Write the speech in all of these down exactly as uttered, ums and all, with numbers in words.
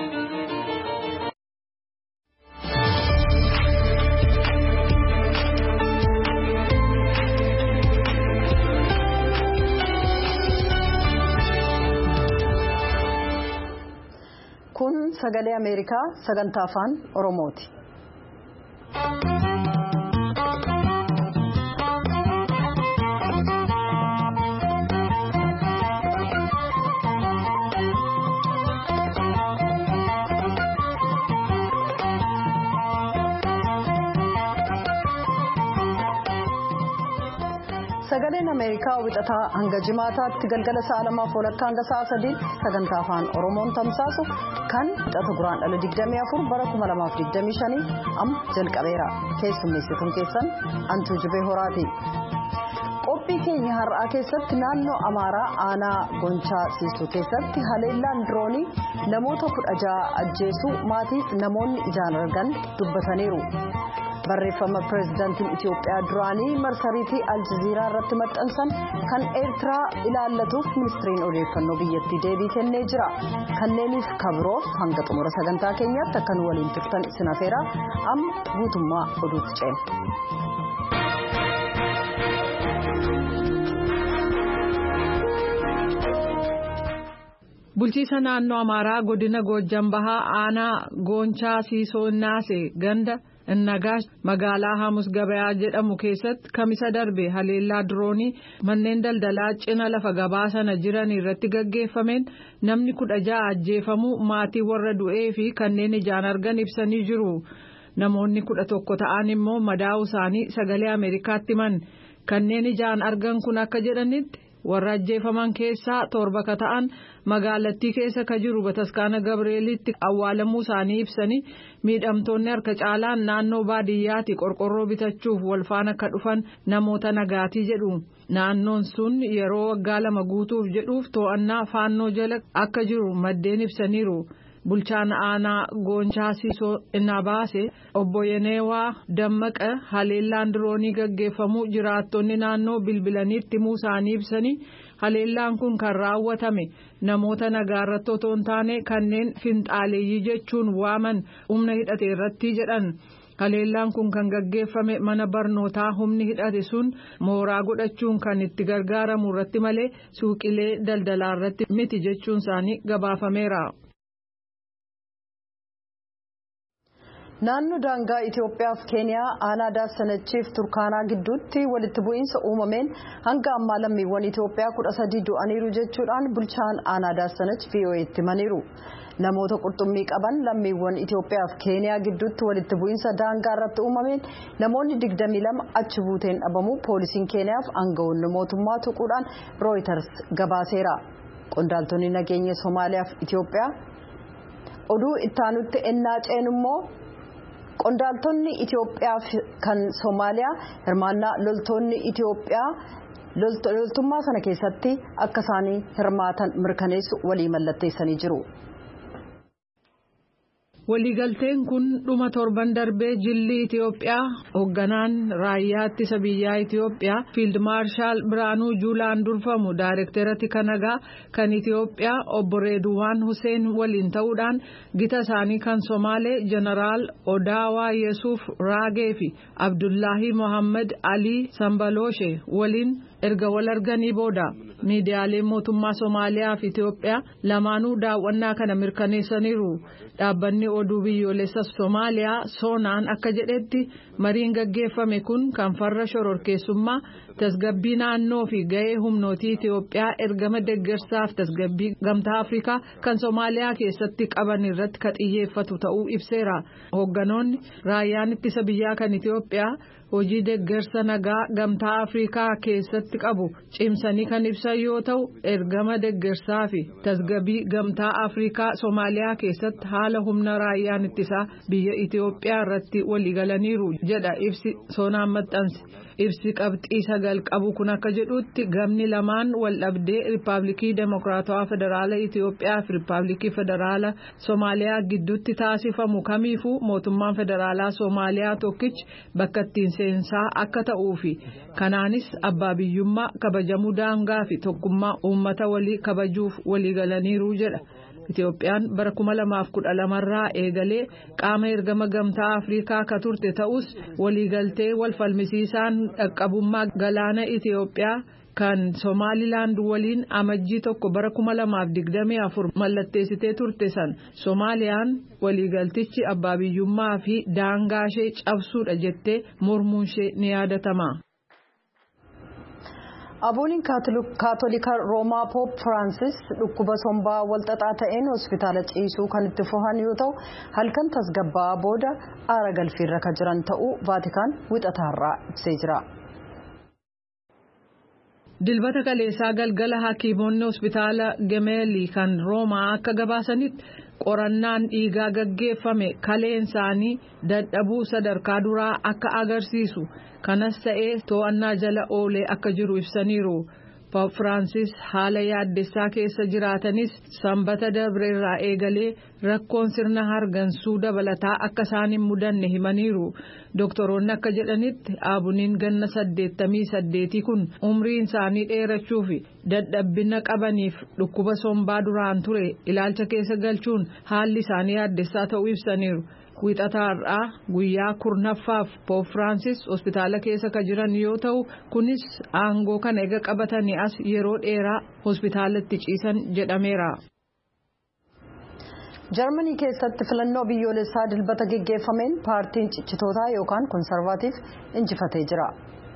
Kun sagalee Ameerikaa sagantaa afaan Oromooti. Sagaleen Ameerikaa wixataa hanga jimaataatti galgala sa'a lamaaf walakkaa hanga sa'a sadiitti sagantaa afaan Oromoon tamsaasu kan wixata guraandhala digdamii afur bara kuma lamaaf digdamii shanii amma jalqabeera. Keessummeessituun keessan Antuu Jibee Horaati. Qophii keenya har'aa keessatti naannoo Amaaraa aanaa Gonchaa Siistuu keessatti haleellaan diroonii namoota kudha ja'a ajjeesuu maatiif namoonni ijaan argan dubbataniiru. Barreeffama pireezidaantiin Itiyoophiyaa duraanii marsariitii Aljazeeraa irratti maxxansan kan Eertiraa ilaallatuuf ministiriin odeeffannoo biyyattii deebii kennee jira. Kanneeniif kabiroof hanga xumura sagantaa keenyaatti akka nu waliin turtan isin afeera. Amma guutummaa oduutti ceena. Bulchiisa naannoo Amaaraa godina Goojjam Bahaa aanaa Goonchaa Siisoo Naasee ganda Nagaash magaalaa Hamus Gabayaa jedhamu keessatti kamisa darbe haleellaa diroonii manneen daldalaa cina lafa gabaa sana jiran irratti gaggeeffameen namni kudha ja'a ajjeefamuu maatii warra du'ee fi kanneen ijaan argan ibsanii jiru. Namoonni kudha tokko ta'an immoo madaa'uu isaanii sagalee Ameerikaatti himan. Kanneen ijaan argan kun akka jedhanitti warra ajjeefaman keessaa torba ka ta'an magaalattii keessa ka jiru Bataskaana Gabreelitti awwaalamuu isaanii ibsanii miidhamtoonni harka caalaan naannoo baadiyyaatti qorqorroo bitachuuf walfaana akka dhufan namoota nagaatii jedhu. Naannoon sun yeroo waggaa lama guutuuf jedhuuf to'annaa faannoo jala akka jiru maddeen ibsaniiru. Bulchaan aanaa Goonchaa Siisoo Nabaase obbo Yeneewaa Dammaqa haleellaan diroonii gaggeeffamuu jiraattonni naannoo bilbilaniitti himuu isaanii ibsanii haleellaan kun kan raawwatame namoota nagaarratti otoo hin taane kanneen finxaaleeyyii jechuun waaman humna hidhate irratti jedhan. Haleellaan kun kan gaggeeffame mana barnootaa humni hidhate sun mooraa godhachuun kan itti gargaaramu irratti malee suuqilee daldalaa irratti miti jechuun isaanii gabaafameera. Naannoo daangaa Itiyoophiyaa fi Keeniyaa aanaa Daasanachiif Turkaanaa gidduutti walitti bu'iinsa uumameen hanga ammaa lammiiwwan Itiyoophiyaa kudha sadii du'aniiru jechuudhaan bulchaan aanaa Daasanach V O A'tti himaniiru. Namoota qurxummii qaban lammiiwwan Itiyoophiyaa fi Keeniyaa gidduutti walitti bu'iinsa daangaa irratti uumameen namoonni digdamii lama achi buuteen dhabamuu poolisiin Keeniyaa fi aangawoonni mootummaa tuquudhaan Reuters gabaaseera. Qondaaltonni nageenya Somaaliyaa fi Itiyoophiyaa oduu ittaanutti ennaa ceenummoo Qondaaltonni Itiyoophiyaa kan Somaaliyaa hirmaannaa loltoonni Itiyoophiyaa loltummaa sana keessatti akka isaanii hirmaatan mirkaneessu walii mallatteessanii jiru. Waliigalteen kun dhuma torban darbee jilli Itiyoophiyaa hoogganaan raayyaa ittisa biyyaa Itiyoophiyaa Fiild Maarshaal Biraanuu Juulaan durfamu daayirekteeratti kanagaa kan Itiyoophiyaa obbo Reeduwaan Huseen waliin ta'uudhaan gita isaanii kan Somaalee Jeneraal Odaawaa Yesuuf Raagee fi Abdullaahi Mohammad Ali Sambalooshe waliin erga wal arganii booda miidiyaaleen mootummaa Somaaliyaa fi Itiyoophiyaa lamaanuu daawwannaa kana mirkaneessaniiru. Dhaabbanni oduu biyyoolessa Somaaliyaa Soonaan akka jedhetti mariin gaggeeffame kun kan farra shororkeessummaa tasgabbii naannoo fi ga'ee humnootii Itiyoophiyaa ergama deeggarsaaf tasgabbii gamtaa Afrikaa kan Somaaliyaa keessatti qaban irratti ka xiyyeeffatu ta'uu ibseera. Hoogganoonni raayyaan ittisa biyyaa kan Itiyoophiyaa hojii deeggarsa nagaa gamtaa Afrikaa keessatti qabu cimsanii kan ibsan yoo ta'u ergama deeggarsaa fi tasgabbii gamtaa Afrikaa Somaaliyaa keessatti haala humna raayyaan ittisaa biyya Itiyoophiyaa irratti waliigalaniiru jedha ibsi Soonaan maxxanse. Ibsi qabxii sagal qabu kun akka jedhutti gamni lamaan wal dhabdee Riippaabilikii Demokiraatawaa Federaalaa Itiyoophiyaa fi Riippaabilikii Federaalaa Somaaliyaa gidduutti taasifamu kamiifuu mootummaan Federaalaa Somaaliyaa tokkichi bakka ittiin seensaa akka ta'uu fi kanaanis abbaa biyyummaa kabajamuu daangaa fi tokkummaa uummata walii kabajuuf waliigalaniiru jedha. Itoophiyaan bara kuma lamaaf kudha lamarraa eegalee qaama ergama gamtaa Afrikaa ka turte ta'us waliigaltee wal falmisiisaan dhaqqabummaa galaana Itoophiyaa kan Somaliland waliin amajjii tokko bara kuma lamaaf digdamii afur mallatteessitee turte san Somaliyaan waliigaltichi abbaa biyyummaa fi daangaa ishee cabsuudha jettee mormuun ishee ni yaadatama. Abbootiin kaatolikaa Roomaa Poop Firaansis dhukkuba sombaa walxaxaa ta'een hospitaala ciisuu kan itti fuhan yoo ta'u halkan tasgabbaa'aa booda aara galfiirra kan jiran ta'uu Vaatikaan wixataarraa ibsee jira. Dilbata kaleessaa galgala hakiimonni hospitaala Gemeelii kan Roomaa akka gabaasanitti qorannaan dhiigaa gaggeeffame kaleen isaanii dadhabuu sadarkaa duraa akka agarsiisu kanas ta'ee to'annaa jala oolee akka jiru ibsaniiru. Poop Firaansis haala yaaddessaa keessa jiraatanis sanbata dabreerraa eegalee rakkoon sirna hargansuu dabalataa akka isaan hin mudanne himaniiru. Doktoroonni akka jedhanitti aabuniin ganna saddeettamii saddeetii kun umriin isaanii dheerachuu fi dadhabbina qabaniif dhukkuba sombaa duraan ture ilaalcha keessa galchuun haalli isaanii yaaddessaa ta'uu ibsaniiru. Wixataarraa guyyaa kurnaffaaf Poop Firaansis hospitaala keessa ka jiran yoo ta'u kunis aangoo kana ega qabatanii as yeroo dheeraa hospitaalatti ciisan jedhameera. Jarmanii keessatti filannoo biyyoolessaa dilbata geggeeffameen paartiin ciccitootaa yookaan konsarvaatiif injifatee jira.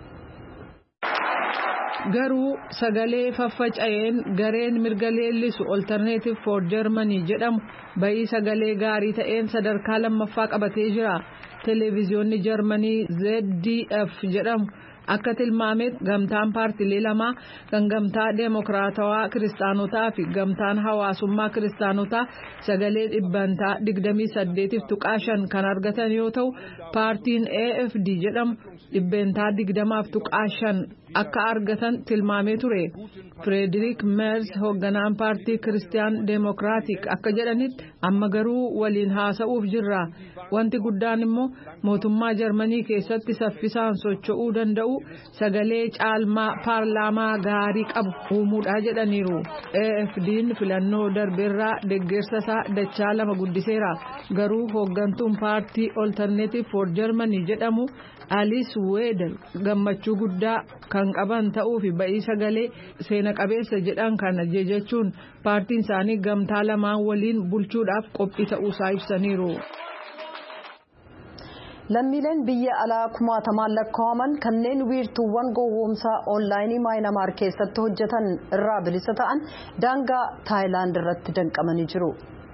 Garuu sagalee faffaca'een gareen mirga leellisu Alternative for Germany jedhamu bayii sagalee gaarii ta'een sadarkaa lammaffaa qabatee jira. Televiziyoonni Jarmanii Z D F jedhamu akka tilmaametti gamtaan paartilee lamaa kan gamtaa deemokiraatawaa kiristaanotaa fi gamtaan hawaasummaa kiristaanotaa sagalee dhibbantaa digdamii saddeetiif tuqaa shan kan argatan yoo ta'u paartiin A F D jedhamu dhibbantaa digdamaaf tuqaa shan akka argatan tilmaamee ture. Frederick Merz hoogganaan paartii Kiristiyaan Deemokiraatik akka jedhanitti amma garuu waliin haasa'uuf jirra. Wanti guddaan immoo mootummaa Jarmanii keessatti saffisaan socho'uu danda'u sagalee caalmaa paarlaamaa gaarii qabu uumuudha jedhaniiru. A F D'n filannoo darbeerraa deeggarsa isaa dachaa lama guddiseera. Garuu hooggantuun paartii Alternative for Germany jedhamu Alice Weidel gammachuu guddaa kan qaban ta'uu fi ba'ii sagalee seena qabeessa jedhan kana jechuun paartiin isaanii gamtaa lamaan waliin bulchuudhaaf qophii ta'uusaa ibsaniiru. Lammiileen biyya alaa kumaatamaan lakkaa'aman kanneen wiirtuuwwan gowwoomsaa onlaayinii Maayinamaar keessatti hojjetan irraa bilisa ta'an daangaa Taayilaand irratti danqamanii jiru.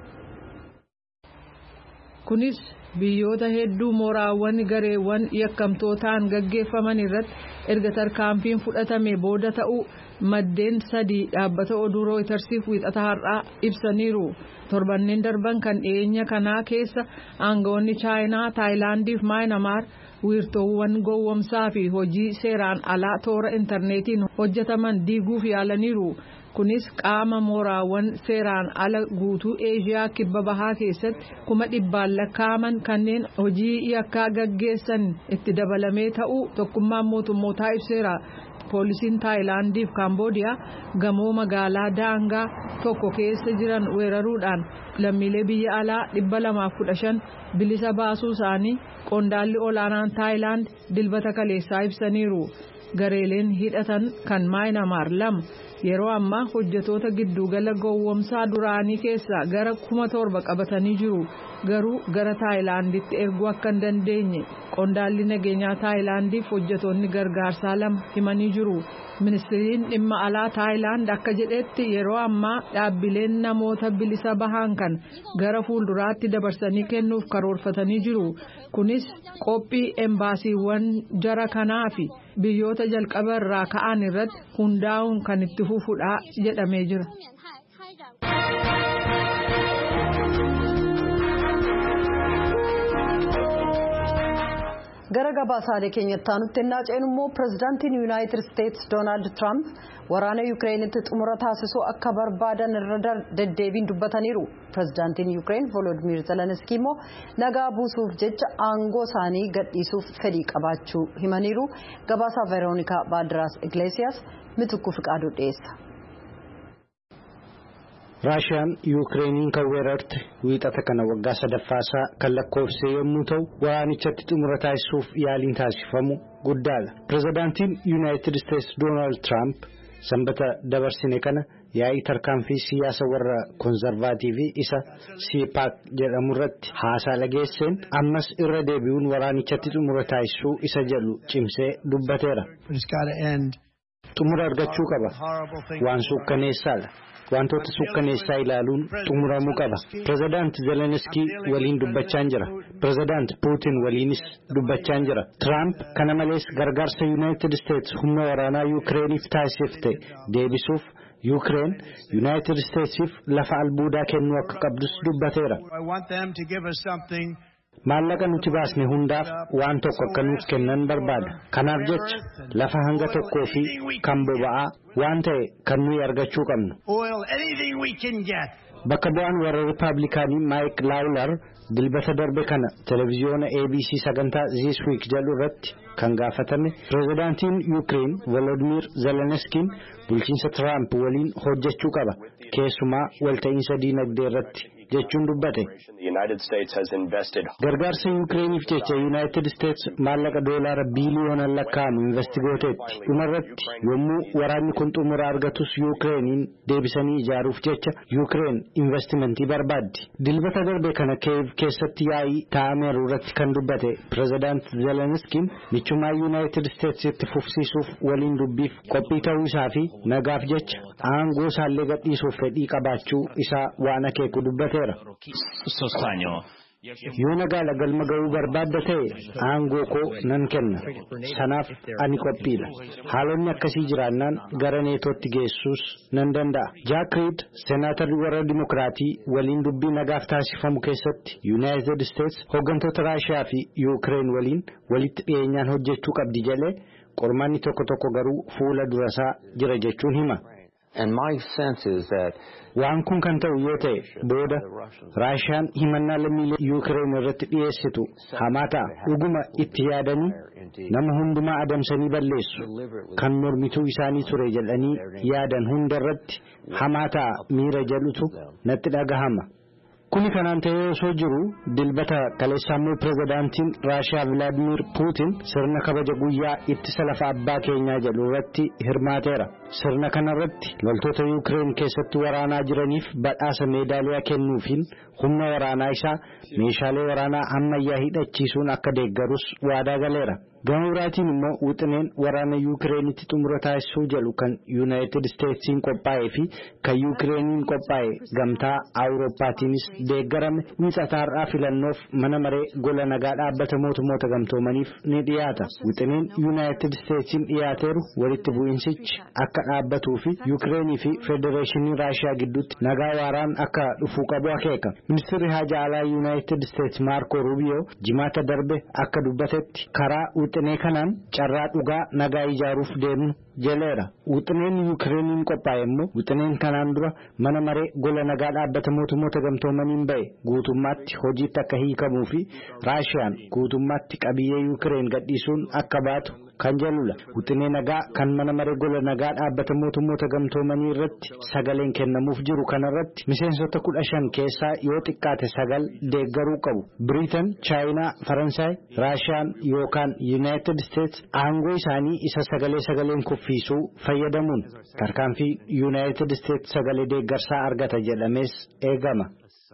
Kunis biyyoota hedduu mooraawwan gareewwan yakkamtootaan gaggeeffaman irratti erga tarkaanfiin fudhatame booda ta'uu maddeen sadii dhaabbata oduu rooytarsiif wixata har'aa ibsaniiru. Torbanneen darban kan dhiyeenya kanaa keessa aangawoonni Chaayinaa, Taayilaandiif Maayinamaar wiirtuuwwan gowwoomsaa fi hojii seeraan alaa toora intarneetiin hojjetaman diiguuf yaalaniiru. Kunis qaama mooraawwan seeraan ala guutuu Eeshiyaa kibba bahaa keessatti kuma dhibbaan lakkaa'aman kanneen hojii yakkaa gaggeessan itti dabalamee ta'uu tokkummaan mootummootaa ibseera. Poolisiin Taayilaandiif Kaamboodiyaa gamoo magaalaa daangaa tokko keessa jiran weeraruudhaan lammiilee biyya alaa dhibba lamaaf kudha shan bilisa baasuu isaanii qondaalli olaanaan Taayilaand dilbata kaleessaa ibsaniiru. Gareeleen hidhatan kan Maayinamaar lama yeroo ammaa hojjetoota giddugala gowwoomsaa duraanii keessaa gara kuma torba qabatanii jiru. Garuu gara Taayilaanditti erguu akka hin dandeenye qondaalli nageenyaa Taayilaandiif hojjetoonni gargaarsaa lama himanii jiru. Ministeeriin dhimma alaa Taayilaand akka jedhetti yeroo ammaa dhaabbileen namoota bilisa bahan kan gara fuulduraatti dabarsanii kennuuf karoorfatanii jiru. Kunis qophii embaasiiwwan jara kanaa fi biyyoota jalqaba irraa ka'an irratti hundaa'uun kan itti fufuudha jedhamee jira. gara gabaasaalee keenyatti aanutti ennaa ceenu immoo pirezidaantiin yuunaayitid isteetsi doonaald tiraamp waraana yuukireenitti xumura taasisuu akka barbaadan irra deddeebiin dubbataniiru. pirezidaantiin yuukireen volodimiir zeleniskii immoo nagaa buusuuf jecha aangoo isaanii gadhiisuuf fedhii qabaachuu himaniiru. Gabaasaa veeroonikaa baaldiraas igleesiyaas mitukku fiqaaduu dhiyeessa. Raashiyaan Yukireeniin kan weerarte wiixata kana waggaa sadaffaasaa kan lakkoofse yommuu ta'u waraanichatti xumura taasisuuf yaaliin taasifamu guddaadha. Pirezidaantiin Yuunaayitid Isteetsi Doonaald Tiraamp sanbata dabarsine kana yaa'ii tarkaanfii siyaasa warra konservaatiivii isa siipaak jedhamu irratti haasaa dhageesseen ammas irra deebi'uun waraanichatti xumura taasisuu isa jedhu cimsee dubbateera. Xumura argachuu qaba. Waan suukkaneessaadha. Wantoota suukkaneessaa ilaaluun xumuramuu qaba. Pirezidaant Zeleniskii waliin dubbachaa jira. Pirezidaant Puutin waliinis dubbachaa jira. Tiraamp kana malees gargaarsa Yuunaayitid Isteetsi humna waraanaa Yukireeniif taasifte deebisuuf Yukireen Yuunaayitid Isteetsiif lafa albuudaa kennuu akka qabdus dubbateera. Maallaqa nuti baasne hundaaf waan tokko akka nuuf kennan barbaada. Kanaaf jecha lafa hanga tokkoo fi kan boba'aa waan ta'e kan nuyi argachuu qabnu. Bakka bu'aan warra Rippaabilikaanii Maayik Laawular dilbata darbe kana televiziyoona A B C sagantaa This Week jedhu irratti kan gaafatame pirezidaantiin Yukireen Volodymyr Zeleniskiin bulchiinsa Tiraamp waliin hojjechuu qaba. Keessumaa walta'iinsa diinagdee irratti jechuun dubbate. Gargaarsa Yukireeniif jecha Yuunaayitid Isteetsi maallaqa doolaara biiliyoona lakkaa'amu investigooteetti. Dhumarratti yommuu waraanni kun xumura argatus Yukireeniin deebisanii ijaaruuf jecha Yukireen investimentii barbaaddi. Dilbata darbe kana Kiyev keessatti yaa'ii taa'ameeru irratti kan dubbate pirezidaant Zeleniskiin michummaa Yuunaayitid Isteetsi itti fufsiisuuf waliin dubbiif qophii ta'uu isaa fi nagaaf jecha aangoo isaallee gadhiisuuf fedhii qabaachuu isaa waan akeeku dubbate. Yoo nagaadha galma ga'uu barbaadda ta'e aangoo koo nan kenna. Sanaaf ani qophiidha. Haalonni akkasii jiraannaan gara neetootti geessuus nan danda'a. Jaak Riid seenaatarri warra Dimokiraatii waliin dubbii nagaaf taasifamu keessatti Yuunaayitid Isteetsi hooggantoota Raashiyaa fi Yukireen waliin walitti dhiyeenyaan hojjechuu qabdi jedhee qormaanni tokko tokko garuu fuula durasaa jira jechuun hima. And my sense is that waan kun kan ta'u yoo ta'e booda Raashiyaan himannaa lammiilee Yukireen irratti dhiyeessitu hamaa ta'a. Dhuguma itti yaadanii nama hundumaa adamsanii balleessu. Kan mormituu isaanii ture jedhanii yaadan hunda irratti hamaa ta'a miira jedhutu natti dhagahama. Kuni kanaan ta'ee osoo jiru dilbata kaleessaammoo pirezidaantiin Raashiyaa Vilaadimir Puutin sirna kabaja guyyaa ittisa lafa abbaa keenyaa jedhu irratti hirmaateera. Sirna kanarratti loltoota Yukireen keessatti waraanaa jiraniif badhaasa meedaaliyaa kennuufiin humna waraanaa isaa meeshaalee waraanaa ammayyaa hidhachiisuun akka deeggarus waadaa galeera. Gama biraatiin immoo wixineen waraana Yukireenitti xumura taasisuu jedhu kan Yuunaayitid Isteetsiin qophaa'ee fi kan Yukireeniin qophaa'e gamtaa Awurooppaatiinis deeggarame wiixataarraa filannoof mana maree gola nagaa dhaabbata mootummoota gamtoomaniif ni dhiyaata. Wixineen Yuunaayitid Isteetsiin dhiyaateeru walitti bu'iinsichi akka dhaabbatuu fi Yukireenii fi Federeeshinii Raashiyaa gidduutti nagaa waaraan akka dhufuu qabu akeeka. Ministeerri haajaa alaa Yuunaayitid Isteetsi Maarko Ruubiyoo jimaata darbe akka dubbatetti karaa wixinee kanaan carraa dhugaa nagaa ijaaruuf deemnu jaleera. Wixineen Yukreeniin qophaa'e immoo wixineen kanaan dura mana maree gola nagaa dhaabbata mootummoota gamtoomaniin ba'e guutummaatti hojiitti akka hiikamuu fi Raashiyaan guutummaatti qabiyyee Yukireen gadhiisuun akka baatu kan jalula. Wixinee nagaa kan mana maree gola nagaa dhaabbata mootummoota gamtoomanii irratti sagaleen kennamuuf jiru kanarratti miseensota kudha shan keessaa yoo xiqqaate sagal deeggaruu qabu. Biriitan, Chaayinaa, Faransaay, Raashiyaan yookaan Yuunaayitid Isteetsi aangoo isaanii isa sagalee sagaleen kuffiisuu fayyadamuun tarkaanfii Yuunaayitid Isteetsi sagalee deeggarsaa argata jedhamees eegama.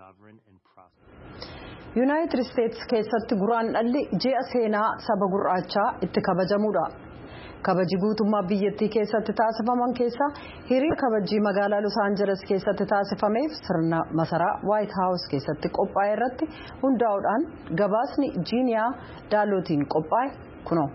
Yuunaayitid Isteetsi keessatti guraandhalli ji'a seenaa saba gurraachaa itti kabajamuudha. Kabaji guutummaa biyyattii keessatti taasifaman keessaa hiriira kabajii magaalaa Los Angeles keessatti taasifameef sirna masaraa White House keessatti qophaa'e irratti hundaa'uudhaan gabaasni Jiiniyaa Daalootiin qophaa'e kunoo.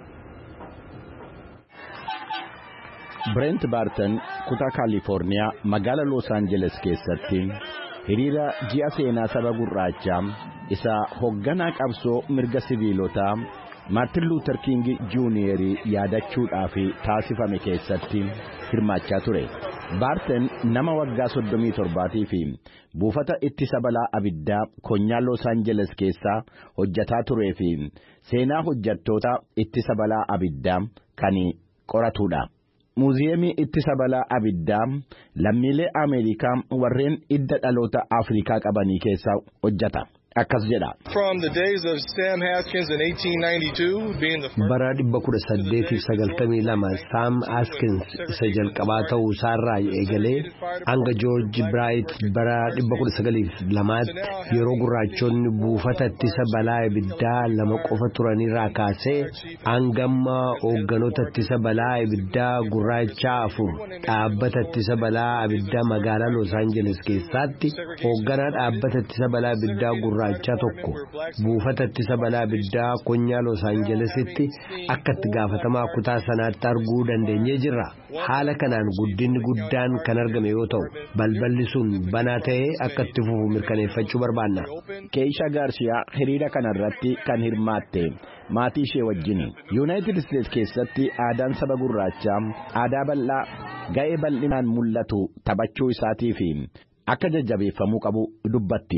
Brent Barton kutaa Kaalifoorniyaa magaalaa Los Angeles keessatti hiriira ji'a seenaa saba gurraachaa isa hoogganaa qabsoo mirga siviilotaa Martin Luther King Junior yaadachuudhaaf taasifame keessatti hirmaachaa ture. Barton nama waggaa soddomii torbaatii fi buufata ittisa balaa abiddaa konyaa Los Angeles keessaa hojjataa turee fi seenaa hojjattoota ittisa balaa abiddaa kan qoratudha. muuziyeemii ittisa balaa abiddaa lammiilee Ameerikaa warreen idda dhaloota Afrikaa qabanii keessaa hojjeta. Akkas jedha. From the days of Sam Haskins in eighteen ninety-two being the first bara dhibba kudha saddeetiif sagaltamii lama Sam Haskins isa jalqabaa ta'uu isaarraa eegalee hanga George Bright bara dhibba kudha sagaliif lamaatti yeroo gurraachonni buufata ittisa balaa ibiddaa lama qofa turanirraa kaasee hangamma hoogganoota ittisa balaa ibiddaa gurraacha afur dhaabbata ittisa balaa ibiddaa magaalaa Los Angeles keessatti hoogganaa dhaabbata ittisa balaa ibiddaa gurraacha Racha tokko buufata ittisa balaa ibiddaa konyaa Los Angelesitti akka itti gaafatamaa kutaa sanaatti arguu dandeenyee jirra. Haala kanaan guddinni guddaan kan argame yoo ta'u balballi sun banaa ta'ee akka itti fufu mirkaneeffachuu barbaanna. Keisha Garcia hiriira kanarratti kan hirmaatte maatii ishee wajjin United States keessatti aadaan saba gurraachaa aadaa bal'aa ga'ee bal'inaan mul'atu taphachuu isaatii fi akka jajjabeeffamuu qabu dubbatti.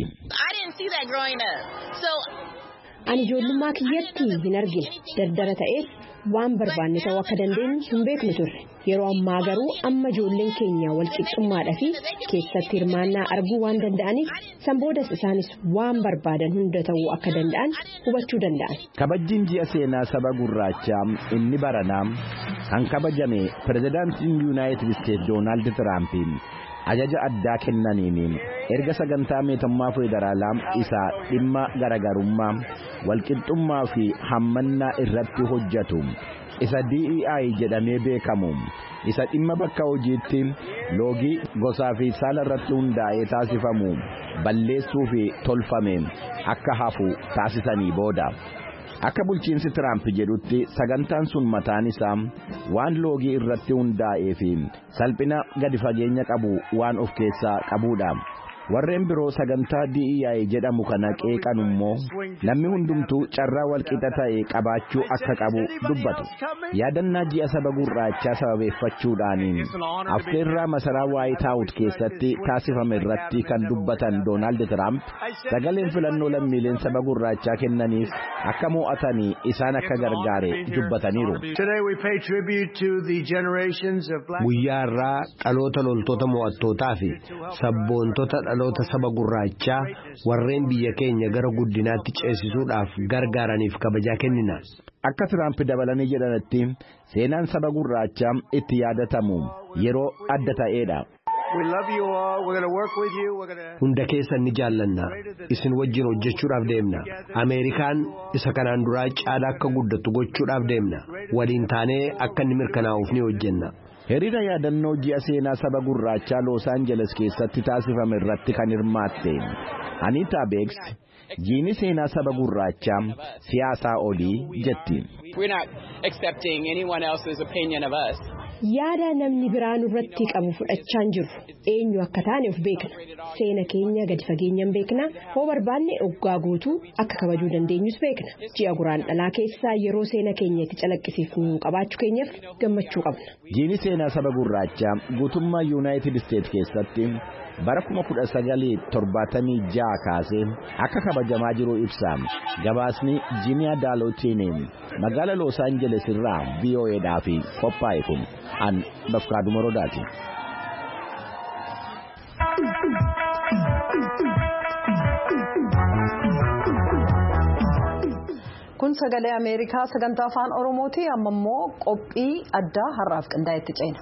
Ani ijoollummaa kiyyatti hin argine daddara ta'eef waan barbaanne ta'uu akka dandeenyu hin beeknu turre. Yeroo ammaa garuu amma ijoolleen keenya wal qixxummaadhaa fi keessatti hirmaannaa arguu waan danda'aniif sanboodas isaanis waan barbaadan hunda ta'uu akka danda'an hubachuu danda'an. Kabajjiin ji'a seenaa saba gurraachaa inni baranaa kan kabajame pirezidaantiin Yuunaayitid Isteetsi Doonaald Tiraampiin ajaja addaa kennaniin erga sagantaa mootummaa federaalaa isa dhimma garagarummaa walqixxummaa fi hammannaa irratti hojjetu isa D E I jedhamee beekamu isa dhimma bakka hojiitti loogii gosaa fi saala irratti hundaa'ee taasifamu balleessuu fi tolfame akka hafu taasisanii booda. Akka bulchiinsi Tiraamp jedhutti sagantaan sun mataan isaa waan loogii irratti hundaa'ee fi salphina gadi fageenya qabu waan of keessaa qabudha. Warreen biroo sagantaa D E I jedhamu kana qeeqan immoo namni hundumtuu carraa walqixa ta'e qabaachuu akka qabu dubbatu. Yaadannaa ji'a saba gurraachaa sababeeffachuudhaan affeerraa masaraa White House keessatti taasifame irratti kan dubbatan Doonaald Tiraamp sagaleen filannoo lammiileen saba gurraachaa kennaniif akka mo'atanii isaan akka gargaare dubbataniiru. Guyyaa irraa dhaloota loltoota mo'attootaa fi sabboontota dhaloota saba gurraachaa warreen biyya keenya gara guddinaatti ceesisuudhaaf gargaaraniif kabajaa kennina. Akka Tiraamp dabalanii jedhanitti seenaan saba gurraachaa itti yaadatamu yeroo adda ta'edha. Hunda keessan ni jaallanna. Isin wajjin hojjechuudhaaf deemna. Ameerikaan isa kanaan duraa caalaa akka guddattu gochuudhaaf deemna. Waliin taanee akka inni mirkanaa'uuf ni hojjenna. Hiriira yaadannoo ji'a seenaa saba gurraachaa Los Angeles keessatti taasifame irratti kan hirmaatte Anita Beeks jiini seenaa saba gurraachaa siyaasaa olii jetti. Yaada namni biraan irratti qabu fudhachaa hin jirru. Eenyu akka taane of beekna. Seena keenya gadi fageenyaan beekna. Hoo barbaanne oggaa guutuu akka kabajuu dandeenyus beekna. Ji'a guraandhalaa keessaa yeroo seena keenya itti calaqqisiifnu qabaachuu keenyaaf gammachuu qabna. Jiini seenaa saba gurraachaa guutummaa Yuunaayitid Isteetsi keessatti bara kuma kudha sagalii torbaatamii ja'a kaasee akka kabajamaa jiru ibsa. Gabaasni Jiiniyaa Daalootiin magaalaa Los Angeles irraa V O Eedhaaf qophaa'e kun an Bafqaaduu Morodaati. Kun sagalee Ameerikaa sagantaa afaan Oromooti. Amma immoo qophii addaa har'aaf qindaa'etti ceena.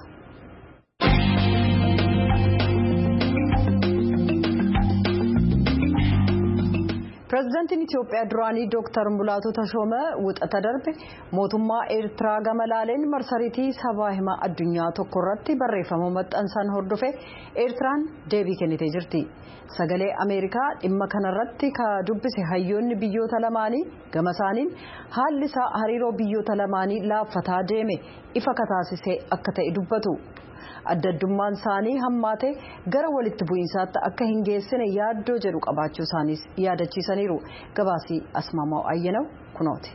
Pireezidaantiin Itoophiyaa duraanii Dooktar Mulaatu Tashoomee wuxata darbe mootummaa Eertiraa gama laaleen marsariitii sabaa himaa addunyaa tokko irratti barreeffama maxxansan hordofe Eertiraan deebii kennitee jirti. Sagalee Ameerikaa dhimma kanarratti ka dubbise hayyoonni biyyoota lamaanii gama isaaniin haalli isaa hariiroo biyyoota lamaanii laaffataa deeme ifa kataasisee akka ta'e dubbatu. Adda addummaan isaanii hammaate gara walitti bu'iinsaatti akka hin geessine yaaddoo jedhu qabaachuu isaaniis yaadachiisaniiru. Gabaasii Asmaamaa Ayyanaw kunooti.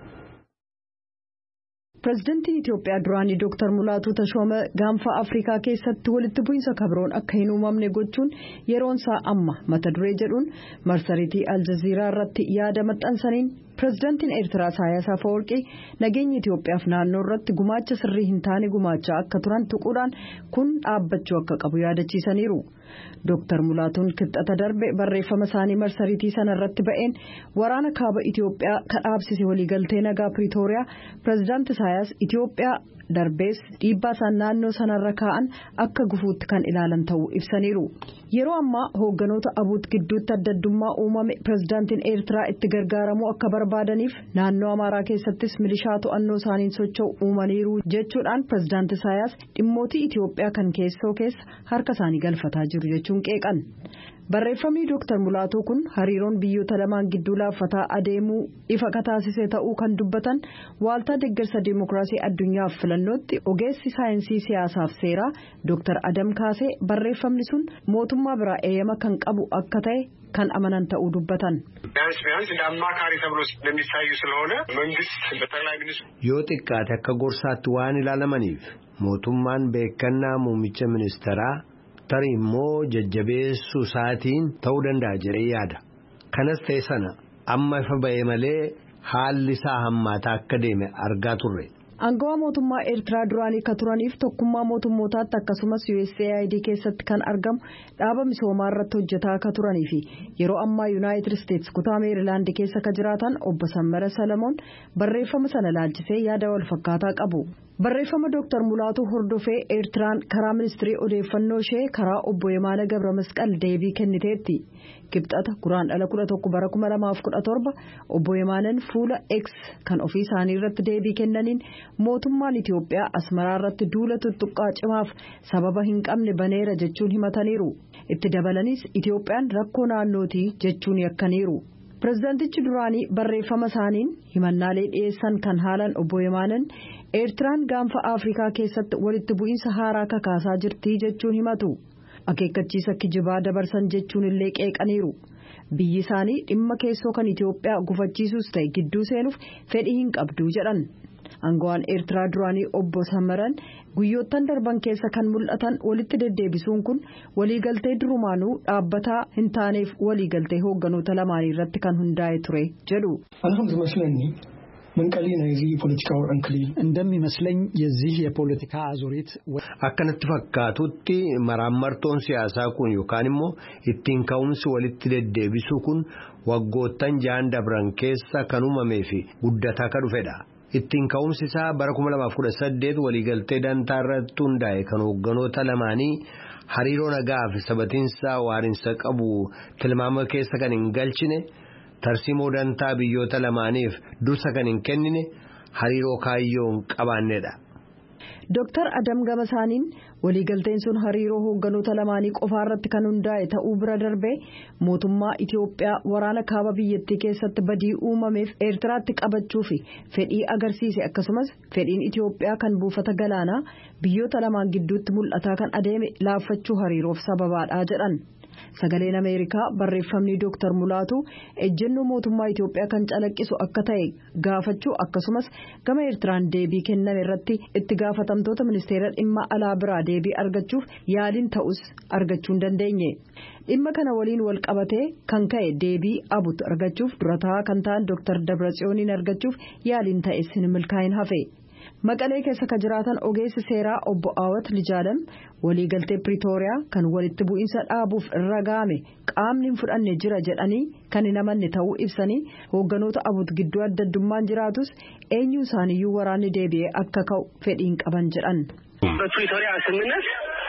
Pireezidaantiin Itoophiyaa duraanii Dooktar Mulaatu Tashoomee gaanfa Afrikaa keessatti walitti bu'iinsa kabroon akka hin uumamne gochuun yeroon isaa amma mata duree jedhuun marsariitii Aljaziiraa irratti yaada maxxansaniin pirezidaantiin Eertiraa Isaayyaas Afeworqii nageenya Itoophiyaaf naannoo irratti gumaacha sirrii hin taane gumaachaa akka turan tuquudhaan kun dhaabbachuu akka qabu yaadachiisaniiru. Dooktar Mulaatuun kibxata darbe barreeffama isaanii marsariitii sana irratti ba'een waraana kaaba Itoophiyaa kan dhaabsise waliigaltee nagaa Piriitooriyaa pirezidaanti Isaayyaas Itoophiyaa darbees dhiibbaa isaan naannoo sanarra kaa'an akka gufuutti kan ilaalan ta'uu ibsaniiru. Yeroo ammaa hoogganoota abuut gidduutti adda addummaa uumame pirezidaantiin Eertiraa itti gargaaramuu akka barbaadaniif naannoo Amaaraa keessattis milishaa to'annoo isaaniin socho'u uumaniiru jechuudhaan pirezidaanti Isaayyaas dhimmootii Itoophiyaa kan keessoo keessa harka isaanii galfataa jiru jechuun qeeqan. Barreeffamni Dooktar Mulaatuu kun hariiroon biyyoota lamaan gidduu laaffataa adeemuu ifa kataasise ta'uu kan dubbatan waaltaa deeggarsa diimokiraasii addunyaaf filannootti ogeessi saayinsii siyaasaaf seeraa Dooktar Adam Kaasee barreeffamni sun mootummaa biraa eeyyama kan qabu akka ta'e kan amanan ta'uu dubbatan. Yoo xiqqaate akka gorsaatti waan ilaalamaniif mootummaan beekannaa muummicha ministeeraa tarii immoo jajjabeessuu isaatiin ta'uu danda'a jedhee yaada. Kanas ta'e sana amma ifa ba'e malee haalli isaa hammaataa akka deeme argaa turre. Aangawa mootummaa Eertiraa duraanii akka turaniif tokkummaa mootummootaatti akkasumas U S A I D keessatti kan argamu dhaaba misoomaa irratti hojjetaa akka turanii fi yeroo ammaa Yuunaayitid Isteetsi kutaa Meerilaand keessa akka jiraatan obbo Sammara Salamoon barreeffama sana laalchisee yaada wal fakkaataa qabu. Barreeffama Dooktar Mulaatuu hordofee Eertiraan karaa ministirii odeeffannoo ishee karaa obbo Yemaana Gabra Masqal deebii kenniteetti. Kibxata guraandhala kudha tokko bara kuma lamaaf kudha torba obbo Yemaanan fuula X kan ofii isaanii irratti deebii kennaniin mootummaan Itoophiyaa Asmaraa irratti duula tuttuqqaa cimaaf sababa hin qabne baneera jechuun himataniiru. Itti dabalanis Itoophiyaan rakkoo naannootii jechuun yakkaniiru. Pirezidaantichi duraanii barreeffama isaaniin himannaalee dhiyeessan kan haalan obbo Yemaanan Eertiraan gaanfa Afrikaa keessatti walitti bu'iinsa haaraa kakaasaa jirti jechuun himatu. Akeekkachiisa kijibaa dabarsan jechuun illee qeeqaniiru. Biyyi isaanii dhimma keessoo kan Itoophiyaa gufachiisuus ta'e gidduu seenuuf fedhii hin qabdu jedhan. Aangawaan Eertiraa duraanii obbo Samaran guyyoottan darban keessa kan mul'atan walitti deddeebisuun kun waliigaltee durumaanuu dhaabbataa hin taaneef waliigaltee hoogganoota lamaanii irratti kan hundaa'e ture jedhu. እንደሚመስለኝ የዚህ የፖለቲካ አዙሪት akkanatti fakkaatutti maraammartoon siyaasaa kun yookaan immoo ittiin ka'umsi walitti deddeebisuu kun waggoottan ja'an dabran keessa kan uumamee fi guddataa kan dhufedha. Ittiin ka'umsi isaa bara kuma lamaaf kudha saddeet waliigaltee dantaa irratti hundaa'e kan hoogganoota lamaanii hariiroo nagaa fi sabatiinsa waarinsa qabu tilmaama keessa kan hin galchine. Tarsiimoo dantaa biyyoota lamaaniif dursa kan hin kennine hariiroo kaayyoo hin qabaannedha. Dooktar Adam Gamasaaniin waliigalteen sun hariiroo hoogganoota lamaanii qofaa irratti kan hundaa'e ta'uu bira darbee mootummaa Itoophiyaa waraana kaaba biyyattii keessatti badii uumameef Eertiraatti qabachuu fi fedhii agarsiise akkasumas fedhiin Itoophiyaa kan buufata galaanaa biyyoota lamaan gidduutti mul'ataa kan adeeme laaffachuu hariiroof sababaadha jedhan. Sagaleen Ameerikaa barreeffamni Dooktar Mulaatuu ejjennoo mootummaa Itoophiyaa kan calaqqisu akka ta'e gaafachuu akkasumas gama Eertiraan deebii kenname irratti itti gaafatamtoota ministeera dhimma alaa biraa deebii argachuuf yaaliin ta'us argachuu hin dandeenye. Dhimma kana waliin wal qabatee kan ka'e deebii abut argachuuf durataa kan ta'an Dooktar Dabratsiyooniin argachuuf yaaliin ta'es hin milkaa'in hafe. Maqalee keessa kan jiraatan ogeessi seeraa obbo Awat Lijaalam waliigaltee Piriitooriyaa kan walitti bu'iinsa dhaabuuf irra gaame qaamni hin fudhanne jira jedhanii kan hin amanne ta'uu ibsanii hoogganoota abut gidduu adda addummaan jiraatus eenyu isaaniyyuu waraanni deebi'ee akka ka'u fedhiin qaban jedhan. በፕሪቶሪያ ስምምነት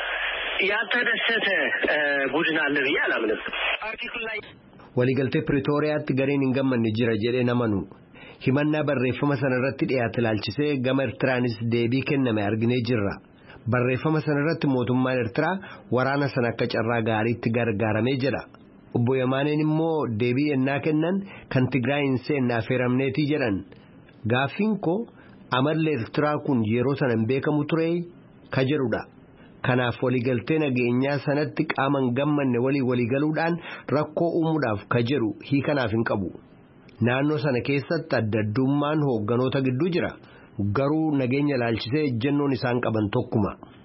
ያልተደሰተ ቡድን አለ ብዬ አላምንም። አርቲክል ላይ waliigaltee Piriitooriyaatti gareen hin gammanne jira jedhee namanu. Himannaa barreeffama sana irratti dhiyaate ilaalchisee gama Eertiraanis deebii kenname arginee jirra. Barreeffama sana irratti mootummaan Eertiraa waraana sana akka carraa gaariitti gargaaramee jira. Obbo Yemaaneen immoo deebii ennaa kennan kan Tigraay hin seenne affeeramneetii jedhan. Gaaffiin koo amalli Eertiraa kun yeroo sana hin beekamu ture ka jedhudha. Kanaaf waliigaltee nageenyaa sanatti qaama hin gammanne walii waliigaluudhaan rakkoo uumuudhaaf ka jedhu hiikanaaf hin qabu. Naannoo sana keessatti adda addummaan hoogganoota gidduu jira. Garuu nageenya ilaalchisee ejjennoon isaan qaban tokkuma.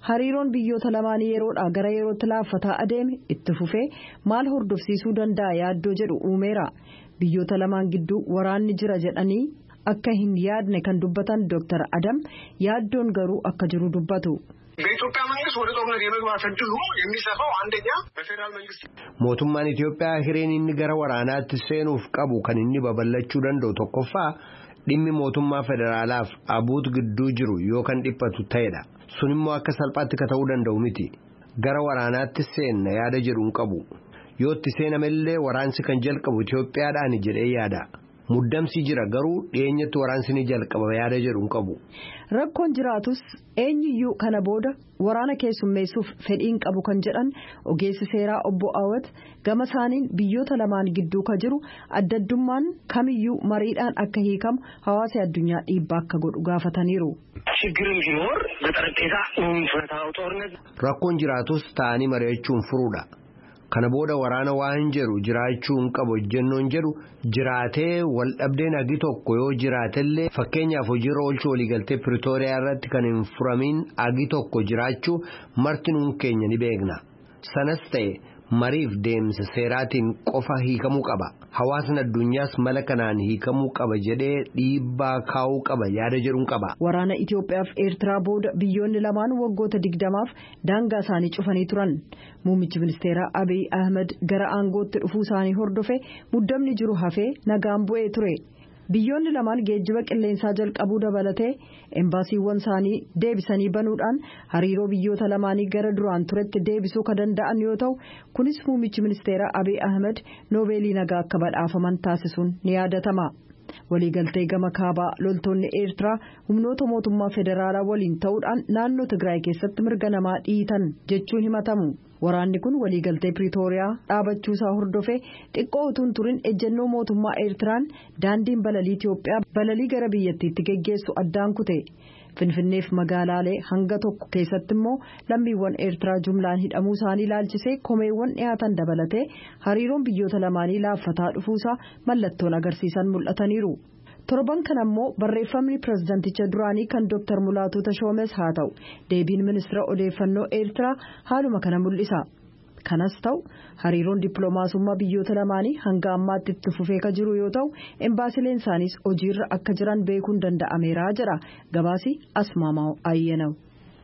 hariiroon biyyoota lamaanii yeroodhaa gara yerootti laaffataa adeeme itti fufee maal hordofsiisuu danda'a yaaddoo jedhu uumeera. Biyyoota lamaan gidduu waraanni jira jedhanii akka hin yaadne kan dubbatan Dooktar Adam yaaddoon garuu akka jiru dubbatu. በኢትዮጵያ መንግስት ወደ ጦርነት የመግባት እድሉ የሚሰፋው አንደኛ በፌደራል መንግስት mootummaan Itoophiyaa hireen inni gara waraanaatti seenuuf qabu kan inni babal'achuu danda'u tokkoffaa dhimmi mootummaa federaalaaf abuut gidduu jiru yoo kan dhiphatu ta'edha. Sun immoo akka salphaatti ka ta'uu danda'u miti. Gara waraanaatti seenna yaada jedhu hin qabu. Yoo itti seenamellee waraansi kan jalqabu Itoophiyaadhaan jedhee yaada. Muddamsi jira garuu dhiyeenyatti waraansi ni jalqaba yaada jedhu hin qabu. Rakkoon jiraatus eenyuyyuu kana booda waraana keessummeessuuf fedhiin qabu kan jedhan ogeessi seeraa obbo Awwat gama isaaniin biyyoota lamaan gidduu ka jiru addaddummaan kamiyyuu mariidhaan akka hiikamu hawaasa addunyaa dhiibbaa akka godhu gaafataniiru. ችግርም ሲኖር በጠረጴዛ የሚፈታው ጦርነት rakkoon jiraatus ta'anii mari'achuun furuudha. Kana booda waraana waan jedhu jiraachuu hin qabu jennoon jedhu jiraatee wal dhabdeen agi tokko yoo jiraatellee fakkeenyaaf hojiirra oolchuu waliigaltee Pretoria irratti kan hin furamin agi tokko jiraachuu marti nuun keenya ni beekna. Sanas ta'e mariif deemsa seeraatiin qofa hiikamuu qaba. Hawaasni addunyaas mala kanaan hiikamuu qaba jedhee dhiibbaa kaa'uu qaba yaada jedhuun qaba. Waraana Itoophiyaa fi Eertiraa booda biyyoonni lamaan waggoota digdamaaf daangaa isaanii cufanii turan. Muummichi ministeeraa Abiy Ahmed gara aangootti dhufuu isaanii hordofe muddamni jiru hafee nagaan bu'ee ture. Biyyoonni lamaan geejjiba qilleensaa jalqabuu dabalatee embaasiiwwan isaanii deebisanii banuudhaan hariiroo biyyoota lamaanii gara duraan turetti deebisuu ka danda'an yoo ta'u kunis muummichi ministeeraa Abiy Ahmed noobeelii nagaa akka badhaafaman taasisuun ni yaadatama. Waliigaltee gama kaabaa loltoonni Eertiraa humnoota mootummaa federaalaa waliin ta'uudhaan naannoo Tigraay keessatti mirga namaa dhiitan jechuun himatamu. Waraanni kun waliigaltee Pretoria dhaabachuusaa hordofee xiqqoo utuun turin ejjennoo mootummaa Eertiraan daandiin balalii Itoophiyaa balalii gara biyyattiitti geggeessu addaan kute. Finfinneef magaalaalee hanga tokko keessatti immoo lammiiwwan Eertiraa jumlaan hidhamuu isaanii ilaalchisee komeewwan dhiyaatan dabalatee hariiroon biyyoota lamaanii laaffataa dhufuusaa mallattoon agarsiisan mul'ataniiru. Torban kana immoo barreeffamni pirezidanticha duraanii kan Dooktar Mulaatuu Tashoomes haa ta'u deebiin ministeera odeeffannoo Eertiraa haaluma kana mul'isa. Kanas ta'u hariiroon dippiloomaasummaa biyyoota lamaanii hanga ammaatti itti fufee ka jiru yoo ta'u embaasileen isaaniis hojiirra akka jiran beekuun danda'ameera jedha gabaasi Asmaamaa Ayyenaw.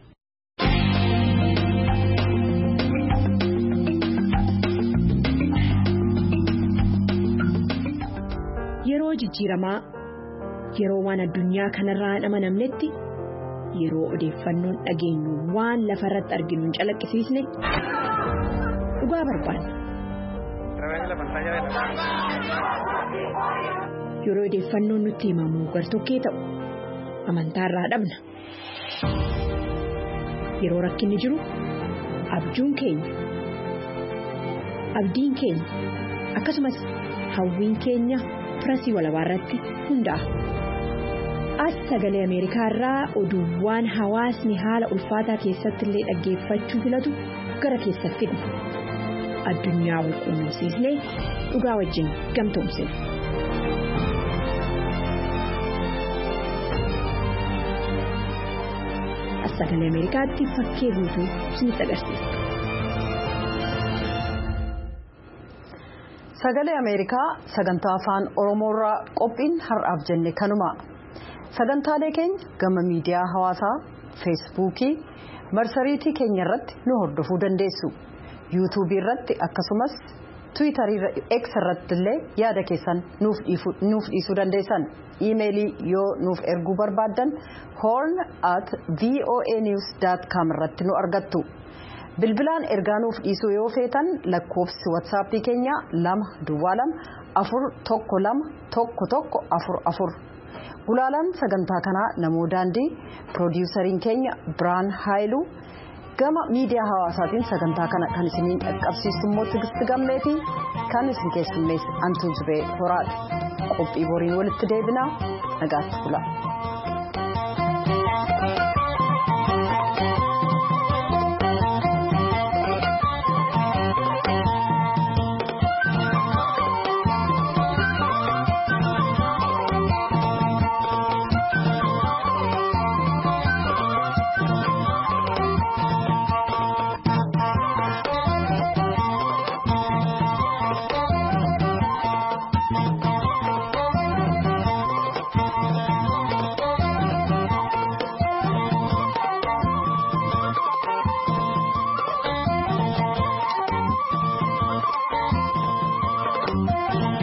Yeroo jijjiiramaa yeroo waan addunyaa kanarraa hin amanamnetti yeroo odeeffannoon dhageenyu waan lafarratti arginu hin calaqqisiisne dhugaa barbaanna. Yeroo odeeffannoon nutti himamu gartokkee ta'u amantaarraa dhabna. Yeroo rakkinni jiru abjuun keenya abdiin keenya akkasumas hawwiin keenya firasii walabaarratti hundaa'a. As sagalee Ameerikaa irraa oduuwwan hawaasni haala ulfaataa keessatti illee dhaggeeffachuu filatu gara keessatti fidna. Addunyaa wal quunnamsiisnee dhugaa wajjin gamtoomsina. As sagalee Ameerikaatti fakkee guutuu isinitti agarsiisa. Sagalee Ameerikaa sagantaa afaan Oromoorraa qophiin har'aaf jenne kanuma. Sagantaalee keenya gama miidiyaa hawaasaa feesbuukii marsariitii keenya irratti nu hordofuu dandeessu. yuutuubii irratti akkasumas tiwiitarii X irratti illee yaada keessan nuuf dhiisuu dandeessan. Iimeelii yoo nuuf erguu barbaaddan horn at voa news dot com irratti nu argattu. Bilbilaan ergaa nuuf dhiisuu yoo feetan lakkoofsi WhatsAppii keenya lama duwwaa lama afur tokko lama tokko tokko afur afur. Gulaalaan sagantaa kanaa namoo daandii piroodiwusariin keenya Biraan Haayiluu gama miidiyaa hawaasaatiin sagantaa kana kan isiniin dhaqqabsiistu immoo Tigisti Gammeetii kan isin keessummeessu Antuu Zubee Horaadha. Qophii boriin walitti deebinaa nagaatti bula.